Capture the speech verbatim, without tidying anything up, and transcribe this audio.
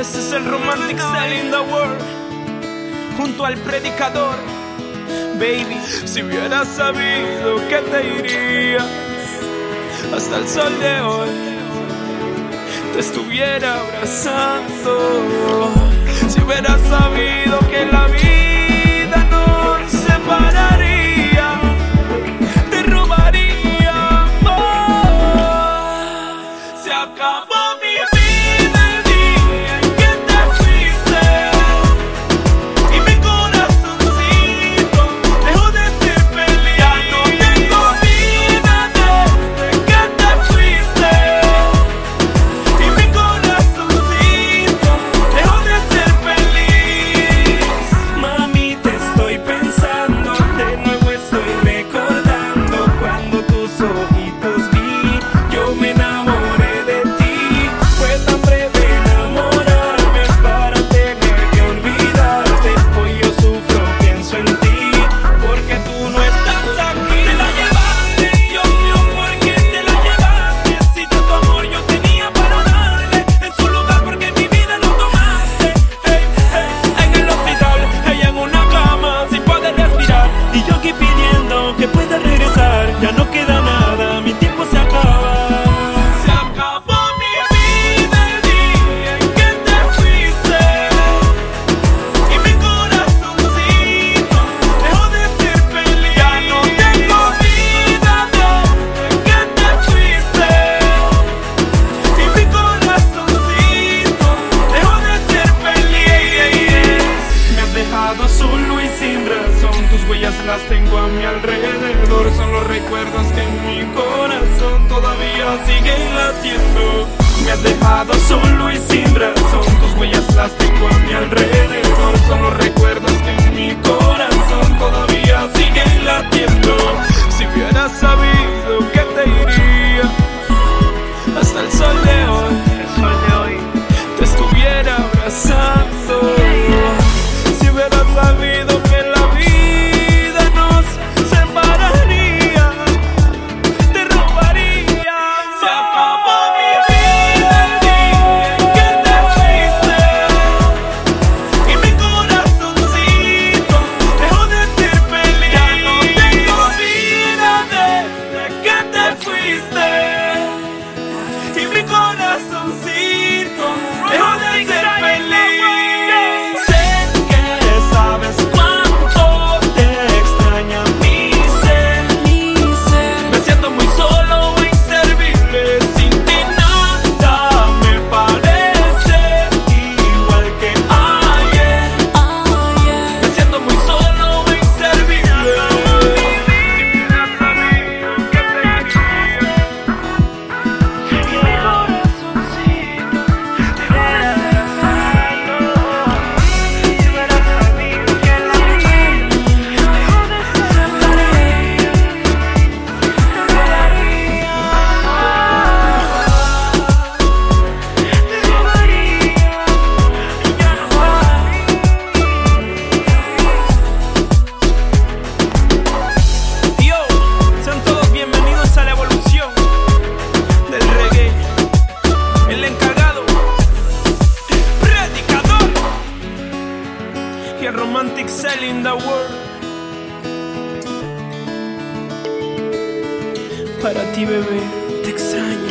Este es el Romantic Selling the World, junto al predicador. Baby, si hubieras sabido que te iría hasta el sol de hoy, te estuviera abrazando. Si hubieras sabido que la vida nos separaría, te robaría amor. Se acabó mi vida el día en que te fuiste, y mi corazoncito dejó de ser feliz. Ya no tengo vida desde que te fuiste, y mi corazoncito dejó de ser feliz. Mami, te estoy pensando, de nuevo estoy recordando cuando tus ojitos vi, yo me enamoré de ti. Fue tan breve enamorarme para tener que olvidarte. Hoy yo sufro, pienso en ti, porque tú no estás aquí. Te la llevaste, Dios mío, ¿por qué te la llevaste? Si tanto amor yo tenía para darle, en su lugar porque mi vida lo tomaste. Hey, hey, en el hospital, ella en una cama sin poder respirar, y yo aquí pidiendo que pueda regresar. Ya no queda nada, mi tiempo se acaba. Se acabó mi vida el día en que te fuiste, y mi corazoncito dejó de ser feliz. Ya no tengo vida desde que te fuiste, y mi corazoncito dejó de ser feliz. Me has dejado solo y sin razón, tus huellas las tengo a mi alrededor. Son los recuerdos que en mi corazón todavía siguen latiendo. Me has dejado solo y sin razón, tus huellas las tengo a mi alrededor. Son los recuerdos que en mi corazón todavía siguen latiendo. Si hubieras sabido que te iría hasta el sol de hoy, te estuviera abrazando. Si hubieras sabido que la vida nos separaría, te robaría. Se acabó mi vida el día en que te fuiste, y mi corazoncito dejó de ser feliz. Ya no tengo vida desde que te fuiste, y mi corazoncito dejó de ser feliz. Sé que sabes cuánto te extraña mi ser. Me siento muy solo e inservible, sin ti nada me parece igual que ayer. Me siento muy solo e inservible. Yo, sean todos bienvenidos a la evolución del reggae. El encargado, predicador, y el Romantic Selling the World. Para ti, bebé, te extraño.